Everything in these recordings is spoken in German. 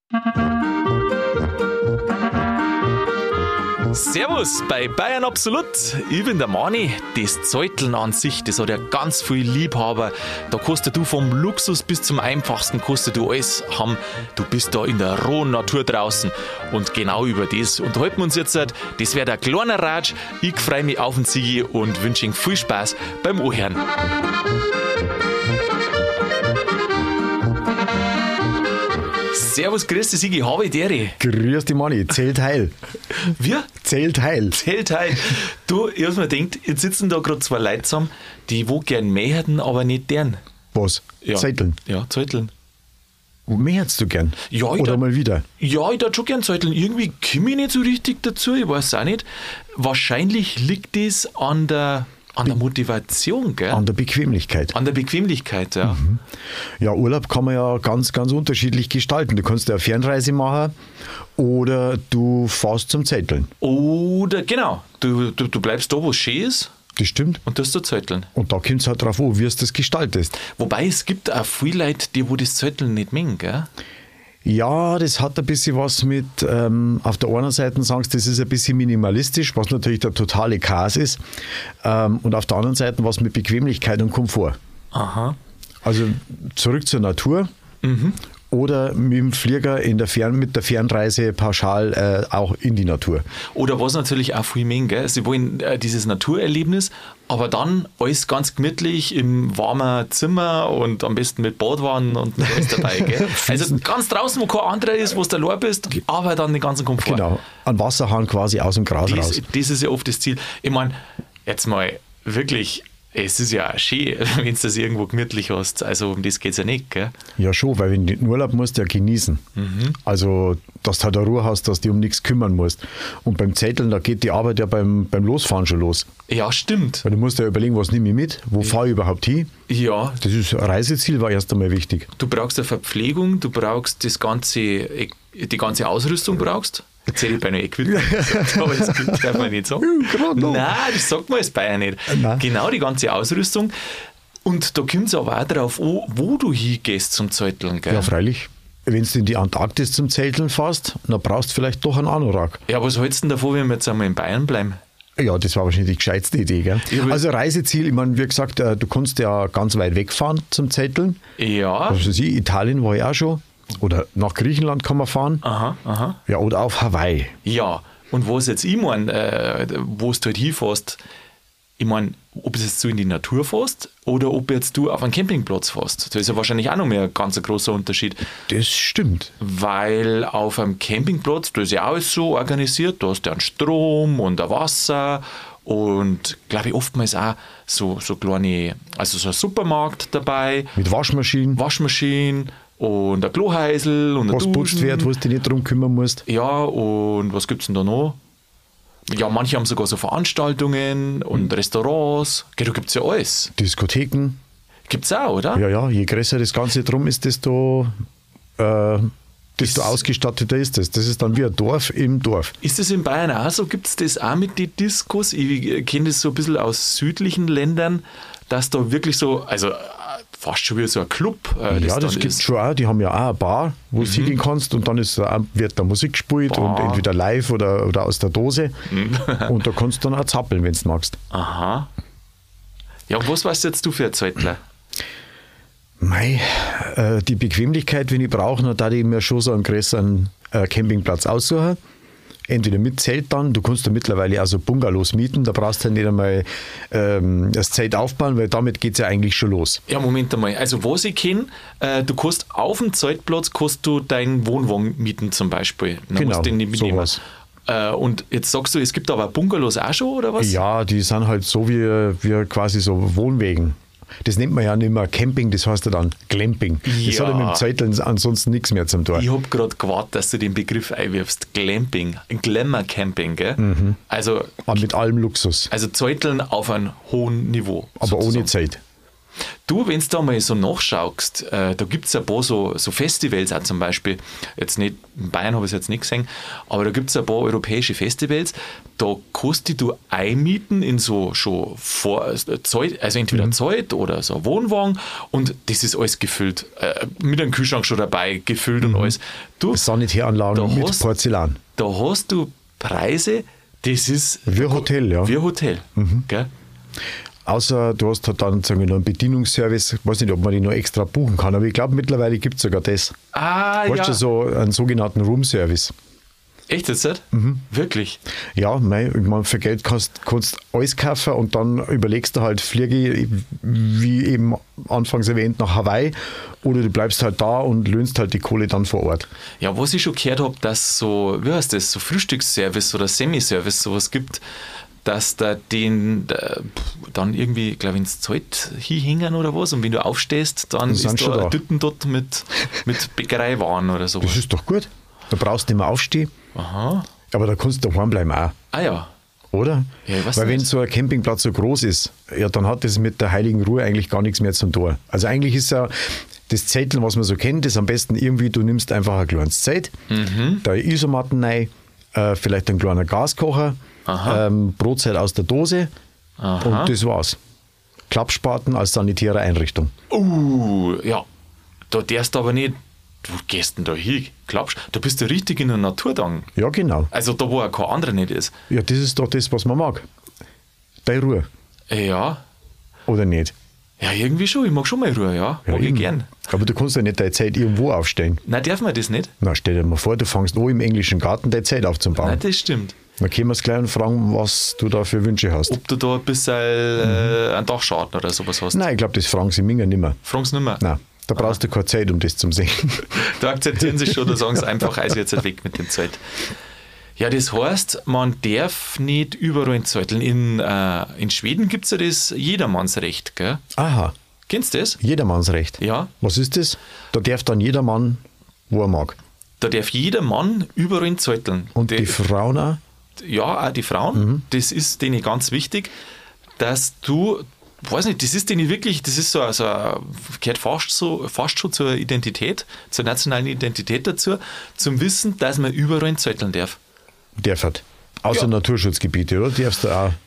Servus bei Bayern Absolut. Ich bin der Mani. Das Zeuteln an sich, das hat ja ganz viel Liebhaber. Da kannst du vom Luxus bis zum Einfachsten kannst du alles haben. Du bist da in der rohen Natur draußen. Und genau über das unterhalten wir uns jetzt. Das wäre der kleine Ratsch. Ich freue mich auf den Sigi und wünsche Ihnen viel Spaß beim Ohren. Servus, grüß dich, Sigi, habe ich dir. Grüß dich, Manni, zählt heil. Wir? Zählt heil. Zählt heil. Du, ich hab's mir gedacht, jetzt sitzen da gerade zwei Leute zusammen, die wo gern mehr hätten, aber nicht deren. Was? Ja. Zetteln? Ja, Zetteln. Mehr hättest du gern? Ja, Oder mal wieder? Ja, ich darf schon gern Zetteln. Irgendwie komme ich nicht so richtig dazu, ich weiß auch nicht. Wahrscheinlich liegt das an der Motivation, gell? An der Bequemlichkeit. An der Bequemlichkeit, ja. Ja, Urlaub kann man ja ganz, ganz unterschiedlich gestalten. Du kannst ja eine Fernreise machen oder du fährst zum Zetteln. Oder, genau, du bleibst da, wo es schön ist. Das stimmt. Und das da Zetteln. Und da kommt es halt drauf an, wie du das gestaltest. Wobei es gibt auch viele Leute, die wo das Zetteln nicht mengen, gell? Ja, das hat ein bisschen was mit, auf der einen Seite sagst du, das ist ein bisschen minimalistisch, was natürlich der totale Chaos ist. Und auf der anderen Seite was mit Bequemlichkeit und Komfort. Aha. Also zurück zur Natur oder mit dem Flieger mit der Fernreise pauschal auch in die Natur. Oder was natürlich auch viel mengen, gell? Sie wollen dieses Naturerlebnis, aber dann alles ganz gemütlich im warmen Zimmer und am besten mit Badwannen und mit alles dabei, gell? Also ganz draußen, wo kein anderer ist, wo du allein bist, aber dann den ganzen Komfort. Genau, ein Wasserhahn quasi aus dem Gras raus. Das ist ja oft das Ziel. Ich meine, jetzt mal wirklich, es ist ja auch schön, wenn du das irgendwo gemütlich hast. Also um das geht es ja nicht, gell? Ja schon, weil wenn du in den Urlaub musst, ja genießen. Also, dass du halt eine Ruhe hast, dass du dich um nichts kümmern musst. Und beim Zetteln, da geht die Arbeit ja beim Losfahren schon los. Ja, stimmt. Weil du musst ja überlegen, was nehme ich mit, wo fahre ich überhaupt hin. Ja. Das ist ein Reiseziel, war erst einmal wichtig. Du brauchst eine Verpflegung, du brauchst die ganze Ausrüstung brauchst. Jetzt hätte ich bei einer Equipment gesagt, aber das darf man nicht sagen. Nein, das sagt man als Bayern nicht. Nein. Genau, die ganze Ausrüstung. Und da kommt es aber auch darauf an, wo du hingehst zum Zetteln, gell? Ja, freilich. Wenn du in die Antarktis zum Zelteln fährst, dann brauchst du vielleicht doch einen Anorak. Ja, was hältst du denn davon, wenn wir jetzt einmal in Bayern bleiben? Ja, das war wahrscheinlich die gescheitste Idee, gell? Also Reiseziel, ich meine, wie gesagt, du kannst ja ganz weit wegfahren zum Zetteln. Ja. Also Italien war ich auch schon. Oder nach Griechenland kann man fahren. Aha. Ja, oder auf Hawaii. Ja, und was jetzt ich meine, wo du halt hinfährst, ich meine, ob es jetzt du in die Natur fährst oder ob jetzt du auf einen Campingplatz fährst. Da ist ja wahrscheinlich auch noch mehr ein ganz großer Unterschied. Das stimmt. Weil auf einem Campingplatz, da ist ja alles so organisiert, da hast du einen Strom und ein Wasser und, glaube ich, oftmals auch so kleine, also so ein Supermarkt dabei. Mit Waschmaschinen und ein Klohäusl und ein was putzt wird, wo du dich nicht drum kümmern musst. Ja, und was gibt es denn da noch? Ja, manche haben sogar so Veranstaltungen und Restaurants. Da gibt es ja alles. Diskotheken. Gibt es auch, oder? Ja, je größer das Ganze drum ist, desto ausgestatteter ist das. Das ist dann wie ein Dorf im Dorf. Ist das in Bayern auch so? Gibt es das auch mit den Diskos? Ich kenne das so ein bisschen aus südlichen Ländern, dass da wirklich so, also fast schon wie so ein Club. Das gibt es schon auch. Die haben ja auch eine Bar, wo du hingehen kannst und dann wird da Musik gespielt und entweder live oder aus der Dose. Und da kannst du dann auch zappeln, wenn du magst. Aha. Ja, und was weißt jetzt du für ein Zeitler? Die Bequemlichkeit, wenn ich brauche, dann darf ich mir schon so einen größeren Campingplatz aussuchen. Entweder mit Zelt dann, du kannst da mittlerweile auch so Bungalows mieten, da brauchst du ja nicht einmal das Zelt aufbauen, weil damit geht es ja eigentlich schon los. Ja, Moment einmal, also was ich kenne, du kannst auf dem Zeltplatz deinen Wohnwagen mieten zum Beispiel. Dann genau, musst du den nicht mitnehmen. Sowas. Und jetzt sagst du, es gibt aber Bungalows auch schon, oder was? Ja, die sind halt so wie quasi so Wohnwegen. Das nennt man ja nicht mehr Camping, das heißt ja dann Glamping. Ja. Das hat ja mit dem Zelteln ansonsten nichts mehr zum tun. Ich habe gerade gewartet, dass du den Begriff einwirfst. Glamping, Glamour-Camping, gell? Also Aber mit allem Luxus, Zelteln auf einem hohen Niveau. aber sozusagen. ohne Zeit. Du, wenn du da mal so nachschaust, da gibt es ein paar so Festivals auch zum Beispiel, jetzt nicht, in Bayern habe ich es jetzt nicht gesehen, aber da gibt es ein paar europäische Festivals, da kostet du einmieten in so schon Zeit, also entweder Zeit oder so ein Wohnwagen und das ist alles gefüllt, mit einem Kühlschrank schon dabei, gefüllt und alles. Du, Sanitäranlagen mit Porzellan. Da hast du Preise, das ist... Wie ein Hotel, ja. Wie ein Hotel, gell? Außer du hast halt dann sagen wir, noch einen Bedienungsservice. Ich weiß nicht, ob man die noch extra buchen kann, aber ich glaube, mittlerweile gibt es sogar das. Weißt du, so einen sogenannten Room-Service. Echt jetzt? Wirklich? Ja, man für Geld kannst alles kaufen und dann überlegst du halt, fliege ich, wie eben anfangs erwähnt, nach Hawaii oder du bleibst halt da und löhnst halt die Kohle dann vor Ort. Ja, was ich schon gehört habe, dass so, wie heißt das, so Frühstücksservice oder Semiservice sowas gibt, dass da den dann irgendwie, glaube ich, ins Zelt hinhängen oder was und wenn du aufstehst, dann ist da ein Tüten dort mit Bäckereiwaren oder sowas. Das ist doch gut. Da brauchst du nicht mehr aufstehen. Aha. Aber da kannst du daheim bleiben auch. Ah ja. Oder? Ja, ich weiß Weil nicht. wenn so ein Campingplatz so groß ist, ja, dann hat das mit der heiligen Ruhe eigentlich gar nichts mehr zum Tor. Also eigentlich ist ja das Zelteln, was man so kennt, das am besten irgendwie, du nimmst einfach ein kleines Zelt, da Isomatten rein, vielleicht ein kleiner Gaskocher, Brotzeit aus der Dose und das war's. Klappspaten als sanitäre Einrichtung. Ja. Da darfst du aber nicht, wo gehst denn da hin? Glaubst du, bist du richtig in der Natur dann. Ja, genau. Also da, wo auch kein anderer nicht ist. Ja, das ist doch das, was man mag. Deine Ruhe. Ja. Oder nicht? Ja, irgendwie schon. Ich mag schon mal Ruhe, ja. Mag ich eben. gern. Aber du kannst ja nicht deine Zeit irgendwo aufstellen. Nein, darf man das nicht? Na, stell dir mal vor, du fängst an, im englischen Garten deine Zeit aufzubauen. Nein, das stimmt. Dann können wir es gleich und fragen, was du da für Wünsche hast. Ob du da ein bisschen einen Dachschaden oder sowas hast. Nein, ich glaube, das fragen sie mir nicht mehr. Fragen sie nicht mehr. Nein, da brauchst du keine Zeit, um das zu sehen. Da akzeptieren sie schon oder sagen sie einfach, also jetzt weg mit dem Zelt. Ja, das heißt, man darf nicht überall zelteln. In Schweden gibt es ja das Jedermannsrecht, gell? Aha, Kennst du das? Jedermannsrecht. Ja. Was ist das? Da darf dann jeder Mann, wo er mag. Da darf jeder Mann überall zelteln. Und die Frauen auch? Ja, auch die Frauen. Das ist denen ganz wichtig, dass du, weiß nicht, das ist denen wirklich, das ist gehört fast schon zur Identität, zur nationalen Identität dazu, zum Wissen, dass man überall zelteln darf. Darf halt. Außer Ja. Naturschutzgebiete, oder? Darfst du auch?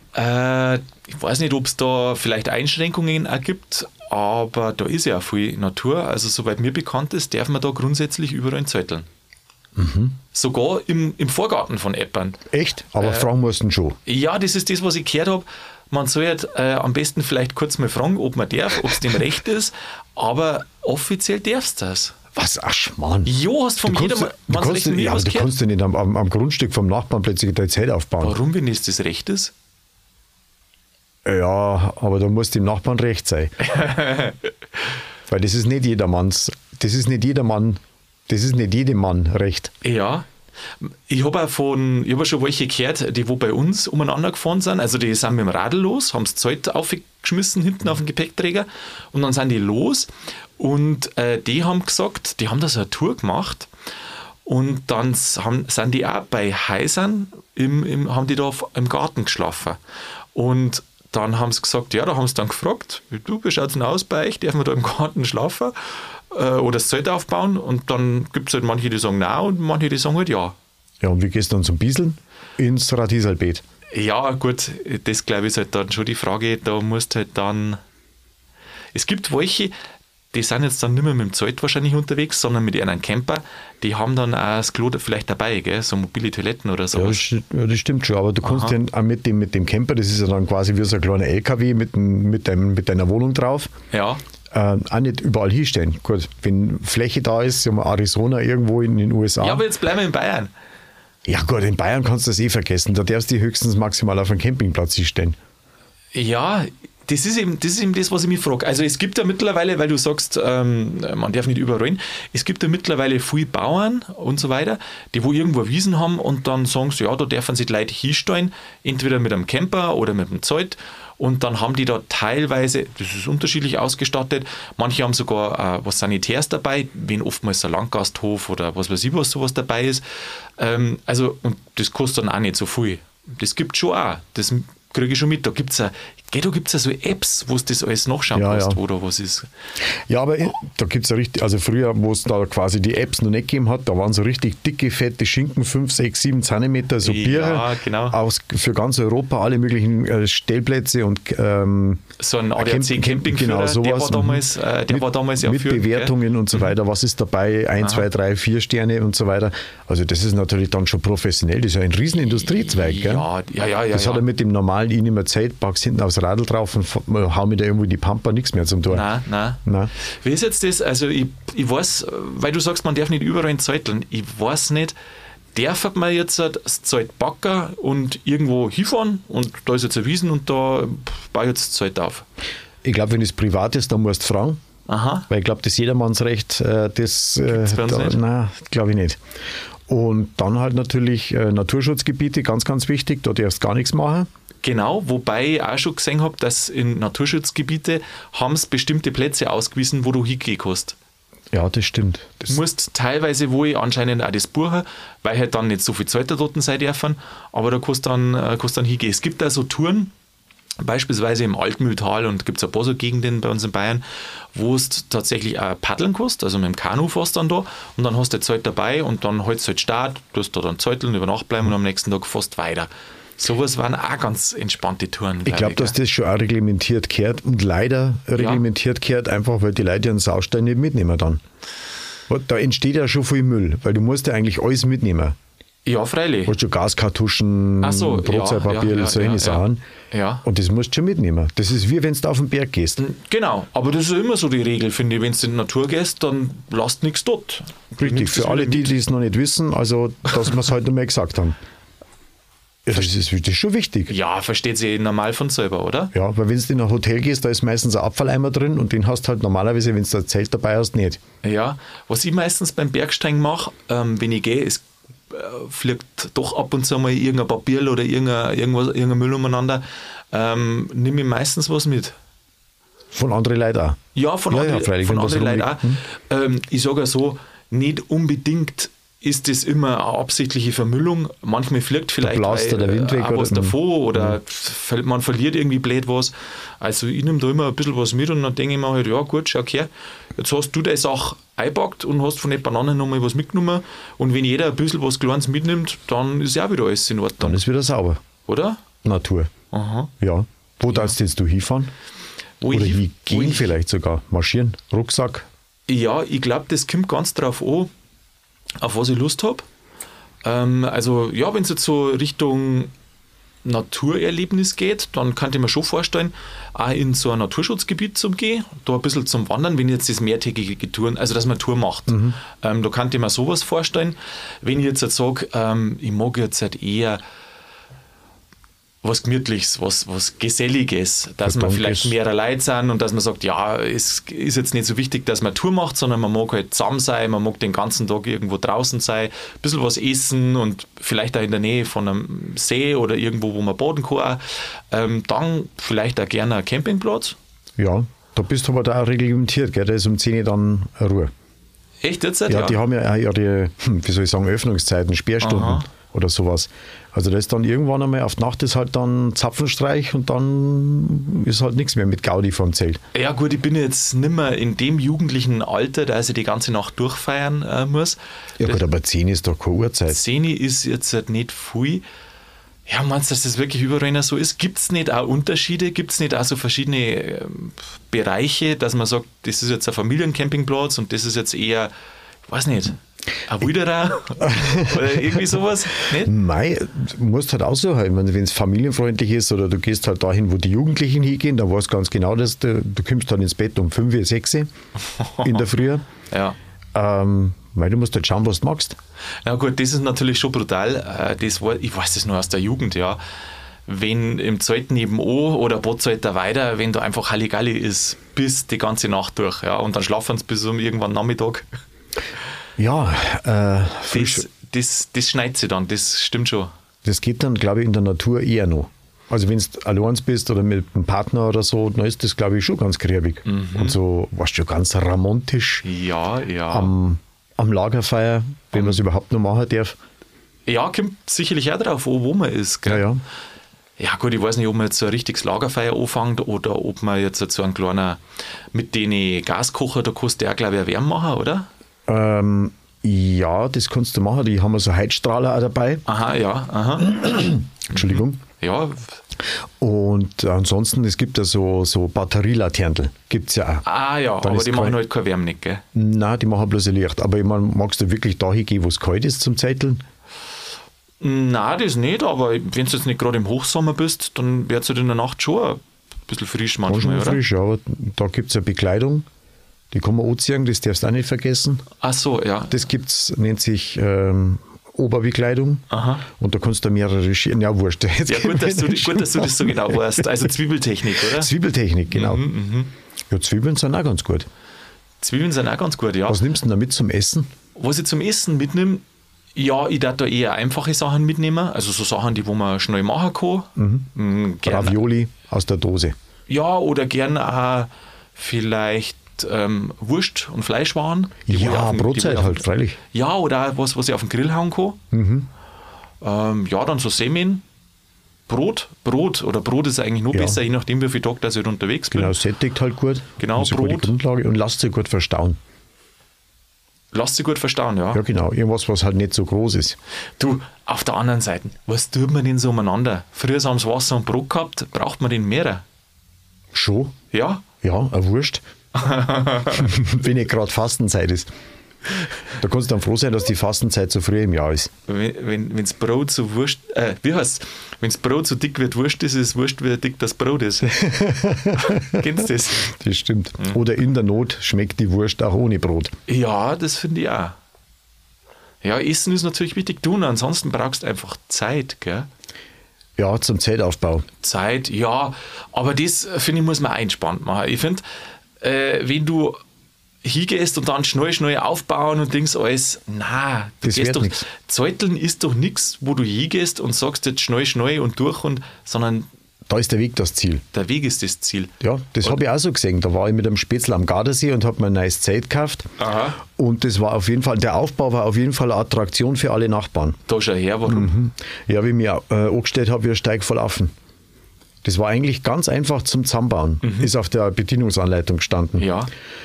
Ich weiß nicht, ob es da vielleicht Einschränkungen auch gibt, aber da ist ja auch viel Natur. Also soweit mir bekannt ist, darf man da grundsätzlich überall zelteln. Sogar im Vorgarten von Eppern. Echt? Aber fragen musst du schon. Ja, das ist das, was ich gehört habe. Man soll halt, am besten vielleicht kurz mal fragen, ob man darf, ob es dem recht ist, aber offiziell darfst du das. Was? Ach, Schmarrn. Ja, hast vom Jedermannsrecht nie ja, was du gehört. kannst ja nicht am Grundstück vom Nachbarn plötzlich deine Zeit aufbauen. Warum, wenn es das Recht ist? Ja, aber da muss dem Nachbarn recht sein. Weil das ist nicht jedermanns, das ist nicht jedermann, das ist nicht jedem Mann recht. Ja. Ich habe auch schon welche gehört, die wo bei uns umeinander gefahren sind. Also die sind mit dem Radl los, haben das Zelt aufgeschmissen hinten auf den Gepäckträger und dann sind die los und die haben gesagt, die haben da so eine Tour gemacht und dann sind die auch bei Häusern, haben die da im Garten geschlafen. Und dann haben sie gesagt, ja, da haben sie dann gefragt, du, wie schaut es denn aus bei euch, darf man da im Garten schlafen oder das Zelt aufbauen? Und dann gibt es halt manche, die sagen nein und manche, die sagen halt ja. Ja, und wie gehst du dann zum Bieseln? Ins Radieselbeet. Ja, gut, das glaube ich ist halt dann schon die Frage, da musst halt dann, es gibt welche, die sind jetzt dann nicht mehr mit dem Zelt wahrscheinlich unterwegs, sondern mit einem Camper, die haben dann auch das Klo vielleicht dabei, gell? So mobile Toiletten oder Ja, sowas. das stimmt schon, aber du kannst ja auch mit dem Camper, das ist ja dann quasi wie so ein kleiner LKW mit deiner Wohnung drauf, Ja, auch nicht überall hinstellen. Gut, wenn Fläche da ist, sagen wir Arizona irgendwo in den USA. ja, aber jetzt bleiben wir in Bayern. Ja gut, in Bayern kannst du das eh vergessen, da darfst du höchstens maximal auf einen Campingplatz hinstellen. Ja, das ist eben das, was ich mich frage. Also es gibt ja mittlerweile, weil du sagst, man darf nicht überall rein, es gibt ja mittlerweile viele Bauern und so weiter, die wo irgendwo Wiesen haben und dann sagen sie, ja, da dürfen sich die Leute hinstellen, entweder mit einem Camper oder mit einem Zelt und dann haben die da teilweise, das ist unterschiedlich ausgestattet, manche haben sogar was Sanitäres dabei, wenn oftmals ein Landgasthof oder was weiß ich was sowas dabei ist. Also und das kostet dann auch nicht so viel. Das gibt schon auch, das kriege ich schon mit. Da gibt es Gell, da gibt es ja so Apps, wo du das alles nachschauen Ja, kannst, ja. oder was ist. Ja, aber da gibt es ja richtig, also früher, wo es da quasi die Apps noch nicht gegeben hat, da waren so richtig dicke, fette Schinken, 5, 6, 7 Zentimeter, so Biere Ja, genau. für ganz Europa, alle möglichen Stellplätze und So ein ADAC Campingführer, genau, sowas, der war damals ja mit führend, Bewertungen und so weiter, was ist dabei, 1, 2, 3, 4 Sterne und so weiter. Also das ist natürlich dann schon professionell, das ist ja ein riesen Industriezweig. Gell? Ja. Das hat er mit dem normalen, ich nehme mir Zeit, pack's hinten aufs Radl drauf und hau mir da irgendwo in die Pampa, nichts mehr zum Tor. Nein. Wie ist jetzt das? Also ich weiß, weil du sagst, man darf nicht überall zelteln. Ich weiß nicht, darf man jetzt das Zelt packen und irgendwo hinfahren und da ist jetzt eine Wiesn und da baue ich jetzt das Zelt auf? Ich glaube, wenn es privat ist, dann musst du fragen. Aha. Weil ich glaube, das Jedermannsrecht, das bei uns nicht? nein, glaube ich nicht. Und dann halt natürlich Naturschutzgebiete, ganz, ganz wichtig, da darfst du gar nichts machen. Genau, wobei ich auch schon gesehen habe, dass in Naturschutzgebiete haben sie bestimmte Plätze ausgewiesen, wo du hingehen kannst. Ja, das stimmt. Du musst teilweise wohl anscheinend auch das buchen, weil halt dann nicht so viel Zelte dort sein dürfen, aber da kannst du dann hingehen. Es gibt da so Touren, beispielsweise im Altmühltal, und gibt es ein paar so Gegenden bei uns in Bayern, wo du tatsächlich auch paddeln kannst, also mit dem Kanu fährst dann da und dann hast du das Zelt dabei und dann hältst du halt Start, tust da dann zelteln, über Nacht bleiben und am nächsten Tag fährst weiter. Sowas waren auch ganz entspannte Touren. Ich glaube, dass das schon auch reglementiert gehört und leider reglementiert gehört, einfach weil die Leute ihren Saustein nicht mitnehmen dann. Da entsteht ja schon viel Müll, weil du musst ja eigentlich alles mitnehmen. Ja, freilich. Du hast schon Gaskartuschen, Brotzeitpapier, solche Sachen. Ja. Und das musst du schon mitnehmen. Das ist wie wenn du auf den Berg gehst. Genau, aber das ist immer so die Regel, finde ich. Wenn du in die Natur gehst, dann lasst nichts dort. Richtig, für alle, die es noch nicht wissen, also dass wir es heute mal gesagt haben. Ja, das ist schon wichtig. Ja, versteht sich normal von selber, oder? Ja, weil wenn du in ein Hotel gehst, da ist meistens ein Abfalleimer drin und den hast du halt normalerweise, wenn du ein Zelt dabei hast, nicht. Ja, was ich meistens beim Bergsteigen mache, wenn ich gehe, es fliegt doch ab und zu mal irgendein Papier oder irgendein Müll umeinander, nehme ich meistens was mit. Von anderen Leuten auch? Ja, von anderen Leuten auch. Ich sage ja so, nicht unbedingt ist das immer eine absichtliche Vermüllung. Manchmal fliegt vielleicht der Wind weg auch was davon oder man verliert irgendwie blöd was. Also ich nehme da immer ein bisschen was mit und dann denke ich mir halt, ja gut, schau her, jetzt hast du die Sache eingepackt und hast von den Bananen nochmal was mitgenommen und wenn jeder ein bisschen was Kleines mitnimmt, dann ist ja auch wieder alles in Ordnung. Dann ist wieder sauber. Oder? Natur. Aha. Ja. Wo darfst jetzt du hinfahren? Oder gehen vielleicht sogar? Marschieren? Rucksack? Ja, ich glaube, das kommt ganz drauf an, auf was ich Lust habe. Also ja, wenn es jetzt so Richtung Naturerlebnis geht, dann kann ich mir schon vorstellen, auch in so ein Naturschutzgebiet zu gehen, da ein bisschen zum Wandern, wenn jetzt das mehrtägige Touren, also dass man eine Tour macht. Da kann ich mir sowas vorstellen. Wenn ich jetzt sage, ich mag jetzt halt eher was Gemütliches, was Geselliges, dass man vielleicht mehrere Leute sind und dass man sagt, ja, es ist jetzt nicht so wichtig, dass man eine Tour macht, sondern man mag halt zusammen sein, man mag den ganzen Tag irgendwo draußen sein, ein bisschen was essen und vielleicht auch in der Nähe von einem See oder irgendwo, wo man baden kann. Dann vielleicht auch gerne ein Campingplatz. Ja, da bist du aber da auch reglementiert, gell? Da ist um 10 Uhr dann Ruhe. Echt jetzt? Ja, die haben ja auch ihre, wie soll ich sagen, Öffnungszeiten, Sperrstunden. Aha. Oder sowas. Also da ist dann irgendwann einmal auf die Nacht ist halt dann Zapfenstreich und dann ist halt nichts mehr mit Gaudi vom Zelt. Ja gut, ich bin jetzt nicht mehr in dem jugendlichen Alter, dass ich die ganze Nacht durchfeiern muss. Ja gut, aber 10 ist doch keine Uhrzeit. 10 ist jetzt halt nicht viel. Ja, meinst du, dass das wirklich überall so ist? Gibt es nicht auch Unterschiede? Gibt es nicht auch so verschiedene Bereiche, dass man sagt, das ist jetzt ein Familiencampingplatz und das ist jetzt eher, ich weiß nicht, ein Wilderer oder irgendwie sowas? Nicht? Mei, du musst halt aussuchen, wenn es familienfreundlich ist oder du gehst halt dahin, wo die Jugendlichen hingehen, da weißt du ganz genau, dass du kommst dann ins Bett um 5, 6 in der Früh. Ja. Weil du musst halt schauen, was du magst. Na gut, das ist natürlich schon brutal. Ich weiß das nur aus der Jugend, ja. Wenn im Zelt nebenan oder ein paar Zelte weiter, wenn da einfach Halligalli ist, bis die ganze Nacht durch. Ja, und dann schlafen sie bis um irgendwann Nachmittag. Ja, das schneit sich dann, das stimmt schon. Das geht dann, glaube ich, in der Natur eher noch. Also wenn du allein bist oder mit einem Partner oder so, dann ist das, glaube ich, schon ganz kriebig. Und so, warst du ganz romantisch. Ja. Am Lagerfeuer, wenn man es überhaupt noch machen darf. Ja, kommt sicherlich auch drauf an, wo man ist. Gell? Ja. Ja gut, ich weiß nicht, ob man jetzt so ein richtiges Lagerfeuer anfängt oder ob man jetzt so einen kleinen, mit den Gaskocher, da kannst du auch, glaube ich, Wärme machen, oder? Ja, das kannst du machen. Die haben so Heizstrahler auch dabei. Aha, ja, aha. Entschuldigung. Ja, Und ansonsten, es gibt ja so Batterielaternen. Gibt es ja auch. ja, Dann aber ist die machen kein- halt keine Wärme nicht, gell? Nein, die machen bloß ein Licht. Aber ich meine, magst du wirklich da hingehen, wo es kalt ist zum Zeiteln? Nein, das nicht, aber wenn du jetzt nicht gerade im Hochsommer bist, dann wird es halt in der Nacht schon ein bisschen frisch War manchmal, schon oder? frisch, ja. Aber da gibt es eine Bekleidung. Die kann man anziehen, das darfst du auch nicht vergessen. Ach so, ja. Das gibt's, nennt sich Oberbekleidung. Aha. Und da kannst du mehrere Schienen. Ja, wurscht. Jetzt Ja, gut, dass du das so genau weißt. Also Zwiebeltechnik, oder? Zwiebeltechnik, genau. Ja, Zwiebeln sind auch ganz gut. Zwiebeln sind auch ganz gut, ja. Was nimmst du denn da mit zum Essen? Was ich zum Essen mitnehme, ja, ich darf da eher einfache Sachen mitnehmen. Also so Sachen, die wo man schnell machen kann. Gern, Ravioli aus der Dose. ja, oder gern auch vielleicht Wurst und Fleischwaren. Die wo ich Ja, auf dem- die wo Brotzeit ich auf dem- halt, freilich. Ja, oder auch was ich auf den Grill hauen kann. Ja, dann so Semmeln. Brot oder Brot ist eigentlich noch Ja. besser, je nachdem, wie viel Tag dass ich unterwegs bin. Genau, sättigt halt gut. Genau, Das ist eine gute Brot. Grundlage und lasst sie gut verstauen. Lass dich gut verstauen, ja. Ja, genau. Irgendwas, was halt nicht so groß ist. Du, auf der anderen Seite, was tut man denn so umeinander? Früher haben sie Wasser und Brot gehabt, braucht man den mehr? Schon? Ja? Ja, eine Wurst. Wenn nicht gerade Fastenzeit ist. Da kannst du dann froh sein, dass die Fastenzeit so früh im Jahr ist. Wenn's Brot so wurscht, wie heißt's? Wenn's Brot so dick wird Wurst, ist es wurscht, wie dick das Brot ist. Kennst du das? Das stimmt. Oder in der Not schmeckt die Wurst auch ohne Brot. Ja, das finde ich auch. Ja, Essen ist natürlich wichtig tun, ansonsten brauchst du einfach Zeit, gell? Ja, zum Zeitaufbau. Zeit, ja, aber das, finde ich, muss man einspannt machen. Ich finde, wenn du hingehst und dann schnell aufbauen und denkst alles, na, du Das gehst wird doch, nix. Zeuteln ist doch nichts, wo du hingehst und sagst jetzt schnell und durch, sondern Da ist der Weg das Ziel. der Weg ist das Ziel. Ja, das habe ich auch so gesehen. Da war ich mit einem Spätzl am Gardasee und habe mir ein neues Zelt gekauft. Aha. Und das war auf jeden Fall, der Aufbau war auf jeden Fall eine Attraktion für alle Nachbarn. Da schau her, warum? Ja, wie ich mich angestellt habe, wie ein Steig voll Affen. Das war eigentlich ganz einfach zum Zusammenbauen. Ist auf der Bedienungsanleitung gestanden. Ja.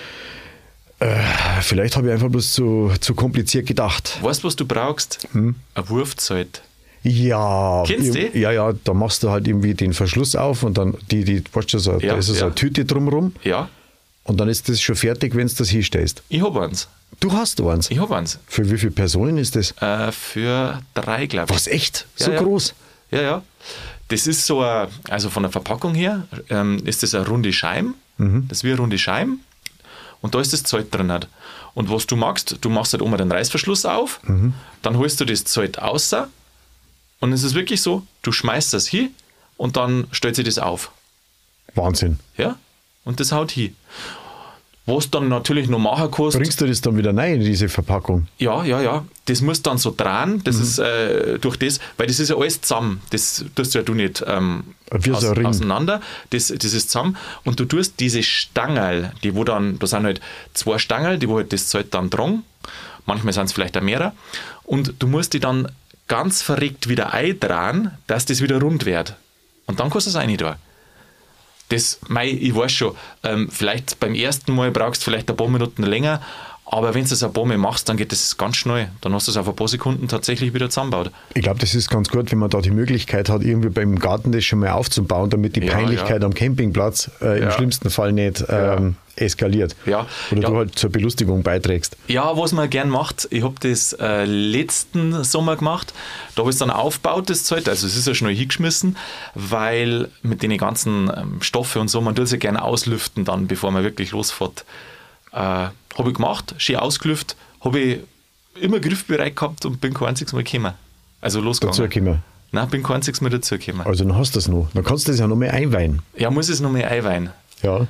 Vielleicht habe ich einfach bloß zu kompliziert gedacht. Weißt du, was du brauchst? Ein Wurfzelt. Ja, Kennst du die? ja, da machst du halt irgendwie den Verschluss auf und dann weißt du, da Ja, ist so ja. eine Tüte drumrum Ja, und dann ist das schon fertig, wenn du das hinstellst. ich hab eins. Du hast eins. Ich hab eins. Für wie viele Personen ist das? Für 3, glaube ich. Was, echt? Ja, So ja. groß? Ja, ja. Das ist so, also von der Verpackung her, ist das eine runde Scheibe. Das ist wie eine runde Scheibe. Und da ist das Zeug drin. Und was du machst halt oben den Reißverschluss auf, dann holst du das Zeug raus und es ist wirklich so, du schmeißt das hin und dann stellt sich das auf. Wahnsinn. Ja? Und das haut hin. Was dann natürlich noch machen kannst, Bringst du das dann wieder rein in diese Verpackung? ja. Das muss dann so drehen, das ist durch das, weil das ist ja alles zusammen. Das tust ja du nicht Wie so ein Ring. auseinander. Das ist zusammen. Und du tust diese Stangerl, die wo dann, da sind halt 2 Stangerl, die wo halt das Zeug dann tragen. Manchmal sind es vielleicht auch mehrere. Und du musst die dann ganz verrückt wieder eindrehen, dass das wieder rund wird. Und dann kannst du es rein da. Das, ich weiß schon, vielleicht beim ersten Mal brauchst du vielleicht ein paar Minuten länger, aber wenn du es ein paar Mal machst, dann geht das ganz schnell. Dann hast du es auf ein paar Sekunden tatsächlich wieder zusammengebaut. Ich glaube, das ist ganz gut, wenn man da die Möglichkeit hat, irgendwie beim Garten das schon mal aufzubauen, damit die Ja, Peinlichkeit ja. am Campingplatz im Ja. schlimmsten Fall nicht eskaliert. Ja. Oder Ja. du halt zur Belustigung beiträgst. Ja, was man gern macht, ich habe das letzten Sommer gemacht, da habe ich es dann aufgebaut, das Zeug, also es ist ja schnell hingeschmissen, weil mit den ganzen Stoffe und so, man tut es ja gerne auslüften dann, bevor man wirklich losfährt. Habe ich gemacht, schön ausgelüftet, habe ich immer griffbereit gehabt und bin kein einziges Mal gekommen. Also losgegangen. Dazu kommen. Nein, bin kein einziges Mal dazugekommen. Also dann hast du das noch. Dann kannst du das ja noch mal einweihen. Ja, muss es noch mehr einweihen. Ja.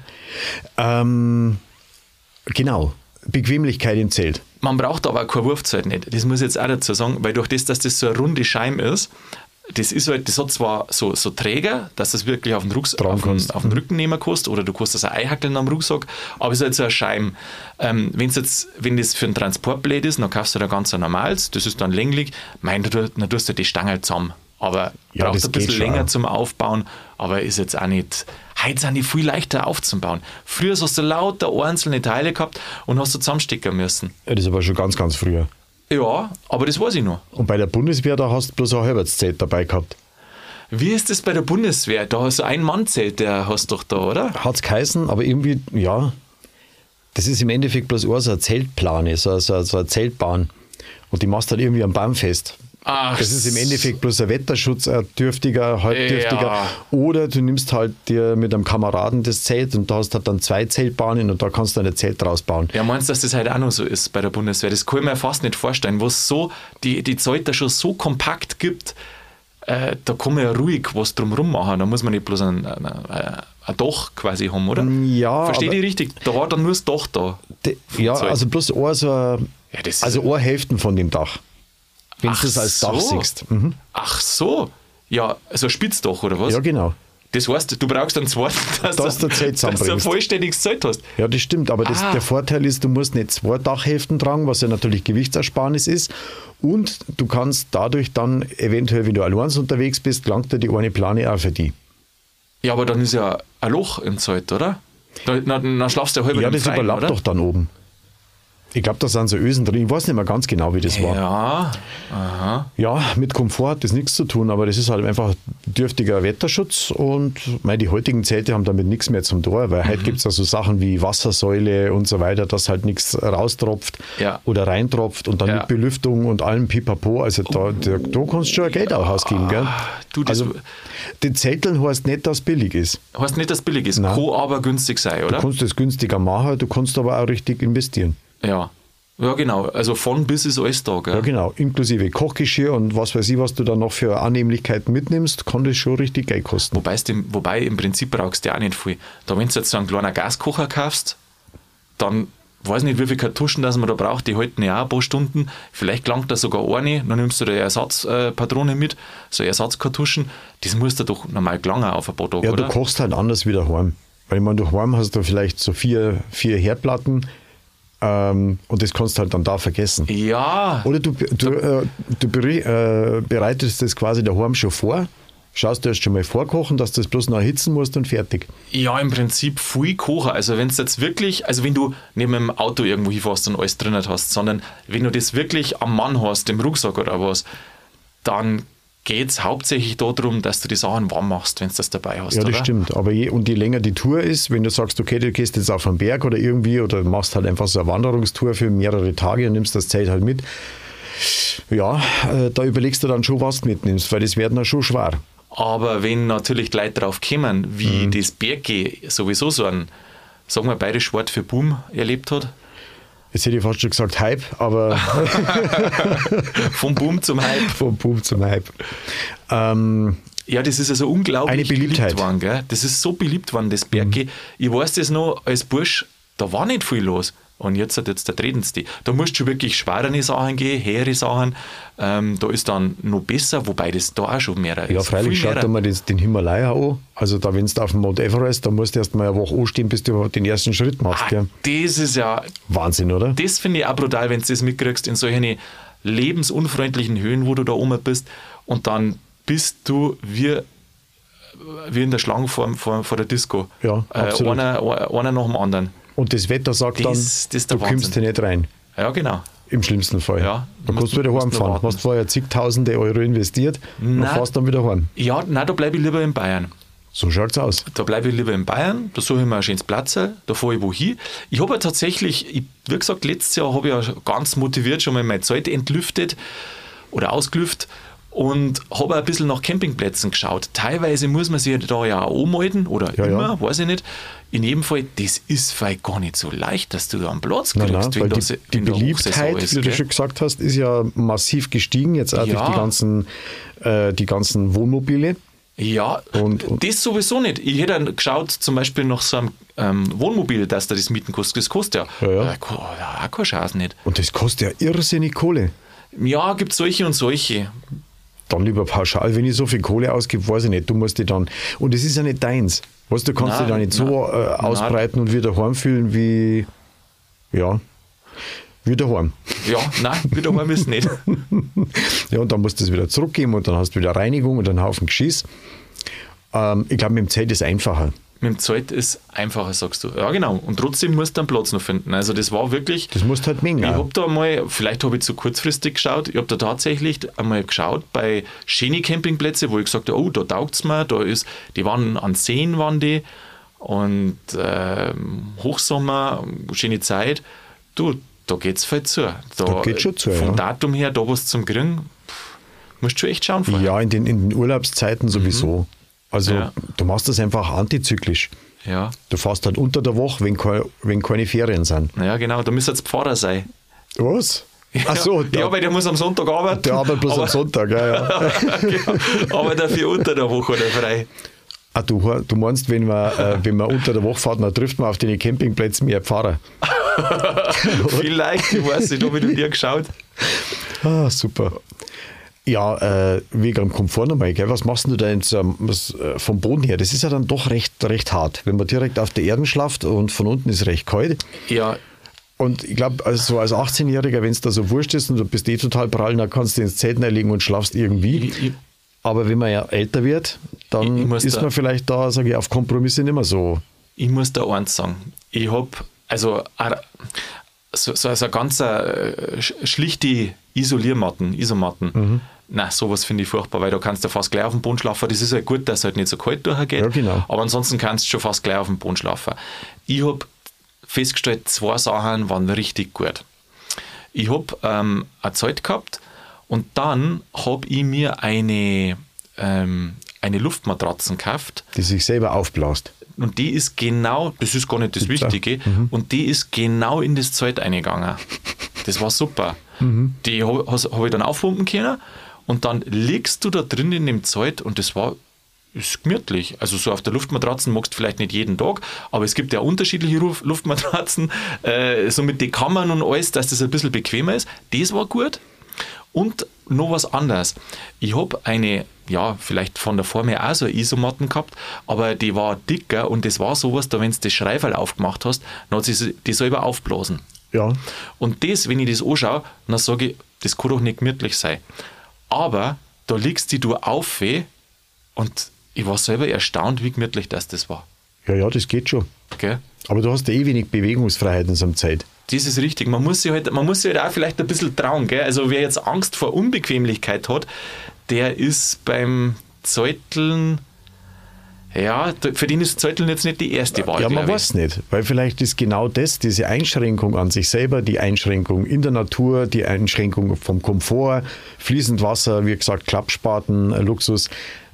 Genau. Bequemlichkeit im Zelt. Man braucht aber auch kein Wurfzelt nicht. Das muss ich jetzt auch dazu sagen, weil durch das, dass das so eine runde Scheibe ist, das ist halt, das hat zwar so Träger, dass du es wirklich auf den, Tragen kannst. auf den Rücken nehmen kannst oder du kannst das auch einhackeln am Rucksack, aber es ist halt so eine Scheibe. Wenn das für einen Transport blöd ist, dann kaufst du da ganz ein normales, das ist dann länglich, dann tust du die Stange zusammen. Aber Ja, braucht das ein bisschen geht schon länger auch. zum Aufbauen, aber ist jetzt auch nicht. Heute sind die viel leichter aufzubauen. Früher hast du lauter einzelne Teile gehabt und hast du zusammenstecken müssen. Ja, das war schon ganz, ganz früher. Ja, aber das weiß ich noch. Und bei der Bundeswehr, da hast du bloß ein Halbertszelt dabei gehabt. Wie ist das bei der Bundeswehr? Da hast du ein Mann-Zelt, der hast du doch da, oder? Hat's geheißen, aber irgendwie, ja, das ist im Endeffekt bloß auch so eine Zeltplane, so eine Zeltbahn. Und die machst du halt irgendwie am Baum fest. Ach, Das ist im Endeffekt bloß ein Wetterschutz, ein dürftiger, halbdürftiger. Ja. Oder du nimmst halt dir mit einem Kameraden das Zelt und da hast halt dann 2 Zeltbahnen und da kannst du ein Zelt draus bauen. Ja, meinst du, dass das halt auch noch so ist bei der Bundeswehr? Das kann ich mir fast nicht vorstellen, wo es so, die Zelte schon so kompakt gibt, da kann man ja ruhig was drumherum machen. Da muss man nicht bloß ein Dach quasi haben, oder? Ja, Verstehe aber- ich richtig? Da war dann nur das Dach da. Ja, Zelt. also bloß ein, so ein, Ja, das ist- also eine Hälfte von dem Dach. Wenn du Ach das als Dach so. siehst. Mhm. Ach so. Ja, so ein Spitzdach oder was? Ja, genau. Das heißt, du brauchst einen zweiten, dass Dass du ein Zelt dass du ein zusammenbringst. vollständiges Zelt hast. Ja, das stimmt, aber der Vorteil ist, du musst nicht 2 Dachhälften tragen, was ja natürlich Gewichtsersparnis ist. Und du kannst dadurch dann eventuell, wenn du allein unterwegs bist, langt dir die eine Plane auch für die. Ja, aber dann ist ja ein Loch im Zelt, oder? Dann schlafst du ja halb Ja, im das Freien, überlappt oder? doch dann oben. Ich glaube, da sind so Ösen drin. Ich weiß nicht mehr ganz genau, wie das war. Ja, aha. Ja, mit Komfort hat das nichts zu tun, aber das ist halt einfach dürftiger Wetterschutz und die heutigen Zelte haben damit nichts mehr zum Tor, weil heute gibt es ja so Sachen wie Wassersäule und so weiter, dass halt nichts raustropft Ja. oder reintropft und dann Ja. mit Belüftung und allem Pipapo. Also da kannst du schon Geld auch ausgeben, gell? Du, das Also die Zelteln heißt nicht, dass es billig ist. heißt nicht, dass es billig ist, Nein. kann aber günstig sein, oder? Du kannst das günstiger machen, du kannst aber auch richtig investieren. Ja. Ja, genau. Also von bis ist alles da, gell? Ja, genau. Inklusive Kochgeschirr und was weiß ich, was du da noch für Annehmlichkeiten mitnimmst, kann das schon richtig Geld kosten. Wobei im Prinzip brauchst du ja auch nicht viel. Da wenn du jetzt so einen kleinen Gaskocher kaufst, dann weiß nicht, wie viele Kartuschen das man da braucht, die halten ja auch ein paar Stunden. Vielleicht langt da sogar eine, dann nimmst du da Ersatzpatrone mit, so Ersatzkartuschen. Das musst du doch normal gelangen auf ein paar Tage, Ja, oder? du kochst halt anders wie daheim. Weil ich meine, daheim hast du vielleicht so vier Herdplatten und das kannst du halt dann da vergessen. Ja, Oder du bereitest das quasi daheim schon vor, schaust du erst schon mal vorkochen, dass du das bloß noch erhitzen musst und fertig. ja, im Prinzip viel kochen. Also wenn es jetzt wirklich, also wenn du nicht mit dem Auto irgendwo hinfährst und alles drin hast, sondern wenn du das wirklich am Mann hast, im Rucksack oder was, dann geht es hauptsächlich darum, dass du die Sachen warm machst, wenn du das dabei hast, Ja, das oder? stimmt. Aber je länger die Tour ist, wenn du sagst, okay, du gehst jetzt auf einen Berg oder irgendwie oder machst halt einfach so eine Wanderungstour für mehrere Tage und nimmst das Zelt halt mit, ja, da überlegst du dann schon, was du mitnimmst, weil das wird dann schon schwer. Aber wenn natürlich die Leute drauf kommen, wie das Berggehen sowieso so ein, sagen wir, bayerisch Wort für Boom erlebt hat, Jetzt hätte ich fast schon gesagt Hype, aber vom Boom zum Hype. vom Boom zum Hype. Ja, das ist also unglaublich Eine Beliebtheit. beliebt worden, gell? Das ist so beliebt worden, das Berggehen. Ich weiß das noch, als Bursch, da war nicht viel los. Und jetzt da treten sie die. Da musst du schon wirklich schwerere Sachen gehen, höhere Sachen. Da ist dann noch besser, wobei das da auch schon mehr Ja, ist. freilich Viel schaut mehr. mal den Himalaya an. Also da, wenn du auf dem Mount Everest, da musst du erst mal eine Woche anstehen, bis du den ersten Schritt machst. Gell? Das ist ja, Wahnsinn, oder? das finde ich auch brutal, wenn du das mitkriegst in solchen lebensunfreundlichen Höhen, wo du da oben bist. Und dann bist du wie in der Schlange vor der Disco. Ja, absolut. Einer nach dem anderen. Und das Wetter sagt Das dann, ist der du kommst Wahnsinn. hier nicht rein. Ja, genau. Im schlimmsten Fall. Ja, da du kannst du musst- wieder musst heimfahren. noch Du hast vorher zigtausende Euro investiert und Nein. fährst dann wieder heim. Ja, nein, da bleibe ich lieber in Bayern. So schaut's aus. Da bleibe ich lieber in Bayern, da suche ich mir ein schönes Platz, da fahre ich wohin. Ich habe ja tatsächlich, wie gesagt, letztes Jahr habe ich ja ganz motiviert schon mal mein Zelt entlüftet oder ausgelüftet und habe ein bisschen nach Campingplätzen geschaut. Teilweise muss man sich da ja auch anmelden oder Ja, immer, ja. weiß ich nicht. In jedem Fall, das ist vielleicht gar nicht so leicht, dass du da einen Platz Nein, kriegst, nein, weil das die in der Hochsaison Beliebtheit, ist, wie du gell? schon gesagt hast, ist ja massiv gestiegen, jetzt auch Ja. durch die ganzen Wohnmobile. Ja, Und- das sowieso nicht. Ich hätte dann geschaut, zum Beispiel nach so einem Wohnmobil, dass da das Mieten kostet. Das kostet ja, Ja, ja. Auch keine Chance nicht. Und das kostet ja irrsinnig Kohle. Ja, gibt solche und solche. Dann lieber pauschal, wenn ich so viel Kohle ausgebe, weiß ich nicht, du musst die dann, und es ist ja nicht deins. Weißt, du kannst Nein, dich da nicht so nein. ausbreiten und wieder heimfühlen wie, ja. wieder heim. Ja, nein, wieder heim ist nicht. Ja, und dann musst du es wieder zurückgeben und dann hast du wieder Reinigung und einen Haufen Geschiss. Ich glaube, mit dem Zelt ist einfacher. Mit dem Zelt ist einfacher, sagst du. Ja, genau. Und trotzdem musst du einen Platz noch finden. Also das war wirklich... Das musst du halt mengen. Ich habe da mal, vielleicht habe ich zu kurzfristig geschaut, ich habe da tatsächlich einmal geschaut bei schönen Campingplätzen, wo ich gesagt habe, oh, da taugt es mir, die waren an Seen, waren die, und Hochsommer, schöne Zeit. Du, da geht es voll zu. Da geht schon zu, vom ja. Datum her, da was zum Kriegen, musst du schon echt schauen vorher. Ja, in den Urlaubszeiten sowieso. Also Ja. du machst das einfach antizyklisch. Ja. Du fährst halt unter der Woche, wenn keine Ferien sind. Ja, genau, da müsste jetzt Pfarrer sein. Was? Ach so, ja, weil der muss am Sonntag arbeiten. der arbeitet bloß am Sonntag. Ja. genau, aber dafür unter der Woche oder frei. Ah, du meinst, wenn man unter der Woche fährt, dann trifft man auf den Campingplätzen mehr Pfarrer. Vielleicht, ich weiß nicht, habe ich noch nie geschaut. Ah, super. Ja, wegen dem Komfort nochmal, gell? Was machst du denn vom Boden her? Das ist ja dann doch recht hart, wenn man direkt auf der Erde schlaft und von unten ist recht kalt. Ja, Und ich glaube, also als 18-Jähriger, wenn es da so wurscht ist und du bist total prall, dann kannst du ins Zelt legen und schlafst irgendwie. Aber wenn man ja älter wird, dann ist man vielleicht da, sage ich, auf Kompromisse nicht mehr so. ich muss da eins sagen. Ich habe also eine ganz schlichte Isomatten. Nein, sowas finde ich furchtbar, weil da kannst du fast gleich auf dem Boden schlafen. Das ist ja gut, dass es halt nicht so kalt durchgeht. Ja, genau. Aber ansonsten kannst du schon fast gleich auf dem Boden schlafen. Ich habe festgestellt, 2 Sachen waren richtig gut. Ich habe ein Zelt gehabt und dann habe ich mir eine Luftmatratze gekauft. Die sich selber aufblasst. Und die ist genau, das ist gar nicht das Wichtige, und die ist genau in das Zelt eingegangen. Das war super. Die habe ich dann aufpumpen können und dann liegst du da drin in dem Zelt und das ist gemütlich. Also so auf der Luftmatratzen magst du vielleicht nicht jeden Tag, aber es gibt ja unterschiedliche Luftmatratzen, so mit den Kammern und alles, dass das ein bisschen bequemer ist. Das war gut. Und noch was anderes. Ich habe eine, ja, vielleicht von der Form her auch so eine Isomatten gehabt, aber die war dicker und das war sowas, da wenn du das Schreiferl aufgemacht hast, dann hat sie die selber aufblasen. Ja. Und das, wenn ich das anschaue, dann sage ich, das kann doch nicht gemütlich sein. Aber da liegst du auf und ich war selber erstaunt, wie gemütlich das war. Ja, das geht schon. Gell? Aber du hast ja wenig Bewegungsfreiheit in so einer Zeit. Das ist richtig. Man muss sich halt auch vielleicht ein bisschen trauen. Gell? Also wer jetzt Angst vor Unbequemlichkeit hat, der ist beim Zelteln, ja, für den ist Zelteln jetzt nicht die erste Wahl. Ja, man weiß nicht, weil vielleicht ist genau das, diese Einschränkung an sich selber, die Einschränkung in der Natur, die Einschränkung vom Komfort, fließend Wasser, wie gesagt, Klappspaten, Luxus,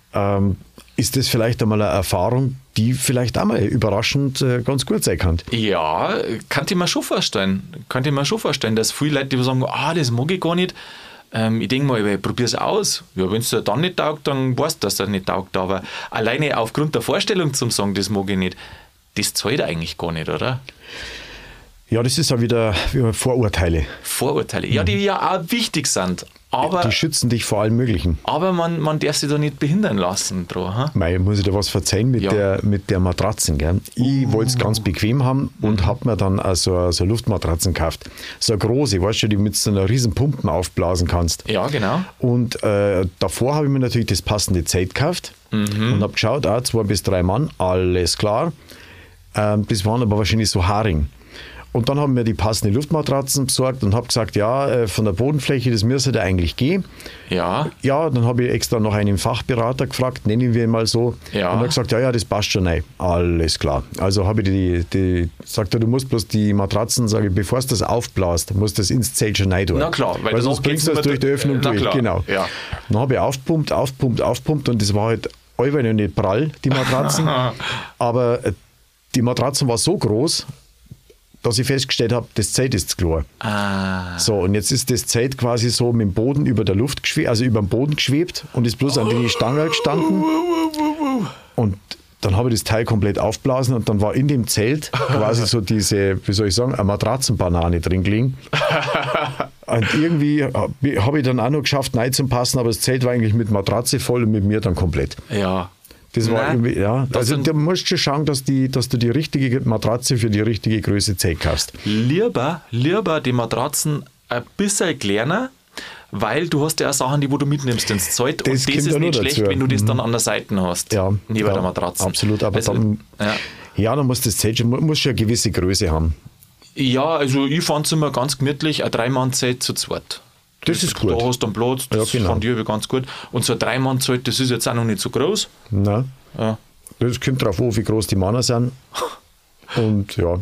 ist das vielleicht einmal eine Erfahrung, die vielleicht auch mal überraschend ganz gut sein kann. Ja, kann ich mir schon vorstellen, dass viele Leute, die sagen, das mag ich gar nicht, ich denke mal, ich probiere es aus. Ja, wenn es dir dann nicht taugt, dann weißt du, dass es nicht taugt. Aber alleine aufgrund der Vorstellung zum sagen, das mag ich nicht, das zahlt eigentlich gar nicht, oder? Ja, das ist auch wieder Vorurteile. Vorurteile, ja, die ja auch wichtig sind. Aber, die schützen dich vor allem Möglichen. Aber man darf sich da nicht behindern lassen. Mei, muss ich dir was verzeihen mit der Matratzen. Gell? Ich wollte es ganz bequem haben und habe mir dann so eine Luftmatratzen gekauft. So eine große, weißt du, die mit so einer riesen Pumpen aufblasen kannst. Ja, genau. Und davor habe ich mir natürlich das passende Zelt gekauft und habe geschaut, 2 bis 3 Mann, alles klar. Das waren aber wahrscheinlich so Haring. Und dann haben wir die passende Luftmatratzen besorgt und habe gesagt, ja, von der Bodenfläche, das müsste da eigentlich gehen. Ja. Ja, dann habe ich extra noch einen Fachberater gefragt, nennen wir ihn mal so. Ja. Und er hat gesagt, ja, das passt schon rein. Alles klar. Also habe ich sagt er, du musst bloß die Matratzen, sage ich, bevor du das aufblasst, musst du das ins Zelt schon rein tun. Na klar, weil sonst bringst du das durch die Öffnung durch. Klar. Genau. Ja. Dann habe ich aufpumpt und das war halt allweil noch nicht prall, die Matratzen. Aber die Matratzen war so groß, dass ich festgestellt habe, das Zelt ist zu klein. So, und jetzt ist das Zelt quasi so mit dem Boden über der Luft geschwebt, also über dem Boden geschwebt und ist bloß an die Stange gestanden. Und dann habe ich das Teil komplett aufblasen und dann war in dem Zelt quasi so diese, wie soll ich sagen, eine Matratzenbanane drin gelegen. Und irgendwie habe ich dann auch noch geschafft, reinzupassen, aber das Zelt war eigentlich mit Matratze voll und mit mir dann komplett. Ja. Das war Nein. irgendwie, ja. Also du musst schon schauen, dass du die richtige Matratze für die richtige Größe Zelt kaufst. Lieber die Matratzen ein bisschen kleiner, weil du hast ja auch Sachen, die wo du mitnimmst ins Zelt. Das Und das kommt ist ja nicht noch schlecht, dazu. wenn du das dann an der Seite hast. Ja, Neben ja, der Matratze. absolut, aber also, dann, ja. dann muss das Zelt schon, muss schon eine gewisse Größe haben. Ja, also ich fand es immer ganz gemütlich, ein 3-Mann-Zelt zu zweit. Das ist gut. Da hast du einen Platz, das Ja, genau. fand ich ganz gut. Und so ein 3-Mann-Zelt, das ist jetzt auch noch nicht so groß. Nein. Ja. Das kommt darauf an, wie groß die Männer sind. Und ja.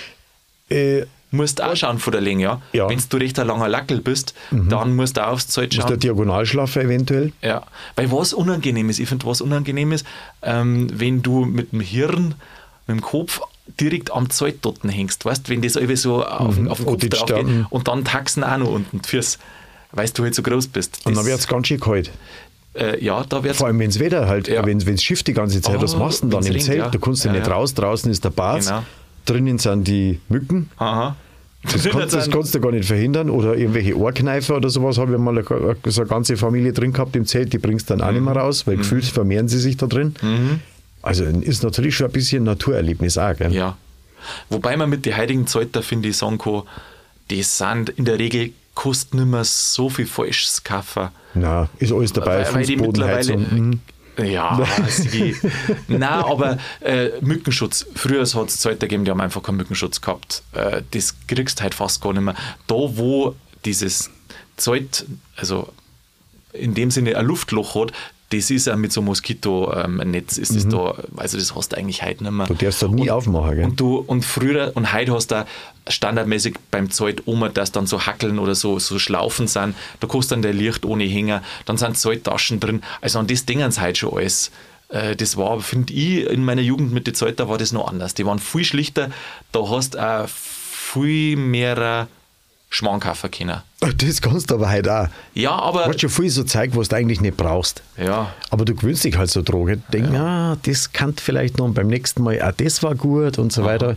Musst auch schauen von der Länge, ja. Ja. Wenn du recht ein langer Lackel bist, dann musst du auch aufs Zelt Ist der schauen. Diagonalschlaffer eventuell? Ja, weil was unangenehm ist, ich finde, was unangenehm ist, wenn du mit dem Hirn, mit dem Kopf direkt am Zelt dort hängst, weißt, wenn das irgendwie so auf den Kopf die drauf geht Sterben. und dann taxen auch noch unten die Füße, weil du halt so groß bist. Und dann Das- wird es ganz schön kalt. ja, da wird Vor allem, wenn das Wetter halt, Ja. wenn es Schiff die ganze Zeit, was machst du denn dann wenn's im regnet, Zelt? ja. Du kannst ja, Ja, nicht ja. raus, draußen ist der Bad, Genau. drinnen sind die Mücken. Aha. Das kannst du gar nicht verhindern. Oder irgendwelche Ohrkneifer oder sowas. Habe ich mal so eine ganze Familie drin gehabt im Zelt, die bringst dann auch nicht mehr raus, weil gefühlt vermehren sie sich da drin. Also ist natürlich schon ein bisschen Naturerlebnis auch. Gell? Ja. Wobei man mit den heutigen Zelter, finde ich, sagen kann, die sind in der Regel kosten nicht mehr so viel falsches kaufen. Nein, ist alles dabei. Weil die mittlerweile. Fußbodenheizung. Ja, nein, aber Mückenschutz. Früher hat es Zelte gegeben, die haben einfach keinen Mückenschutz gehabt. Das kriegst du halt fast gar nicht mehr. Da, wo dieses Zelt, also in dem Sinne ein Luftloch hat, das ist ja mit so einem Moskitonetz, ist das da, also das hast du eigentlich heute nicht mehr. Du darfst da nie aufmachen. Gell? Und früher und heute hast du standardmäßig beim Zelt oben, dass dann so Hackeln oder so Schlaufen sind, da kannst du dann der Licht ohne Hänger, dann sind Zelttaschen drin, also an das denken sie heute schon alles. Das war, finde ich, in meiner Jugend mit den Zelten war das noch anders. Die waren viel schlichter, da hast du auch viel mehr Schmarrn kaufen können. Das kannst du aber heute auch. Ja, aber... Du hast schon viel so Zeug, was du eigentlich nicht brauchst. Ja, Aber du gewöhnst dich halt so dran. Gell? Denk, das kann vielleicht noch und beim nächsten Mal, das war gut und so weiter.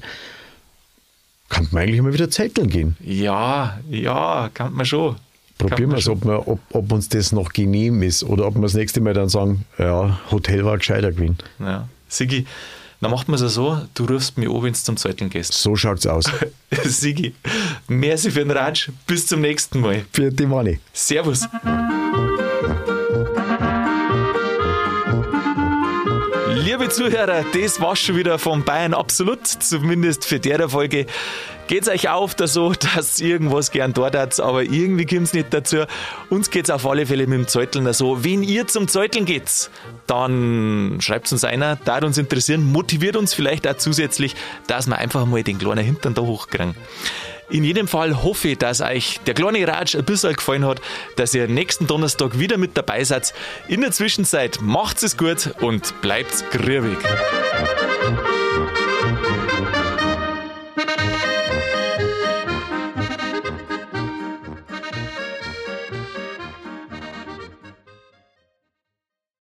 Kann man eigentlich mal wieder zelteln gehen. ja, kann man schon. Probieren wir es, Kann man ob uns das noch genehm ist oder ob wir das nächste Mal dann sagen, ja, Hotel war gescheiter gewesen. Ja. Sigi, dann macht man es so, du rufst mich an, wenn du zum Zelteln gehst. So schaut's aus. Sigi, merci für den Ratsch, bis zum nächsten Mal. Für die Money. Servus. Liebe Zuhörer, das war's schon wieder von Bayern Absolut, zumindest für der Folge. Geht's euch auf da so, dass irgendwas gern dort hat, aber irgendwie kommt's nicht dazu. Uns geht's auf alle Fälle mit dem Zeuteln so. Wenn ihr zum Zeuteln geht, dann schreibt uns einer, da uns interessieren, motiviert uns vielleicht auch zusätzlich, dass wir einfach mal den kleinen Hintern da hochkriegen. In jedem Fall hoffe ich, dass euch der kleine Ratsch ein bisschen gefallen hat, dass ihr nächsten Donnerstag wieder mit dabei seid. In der Zwischenzeit macht's es gut und bleibt grübig.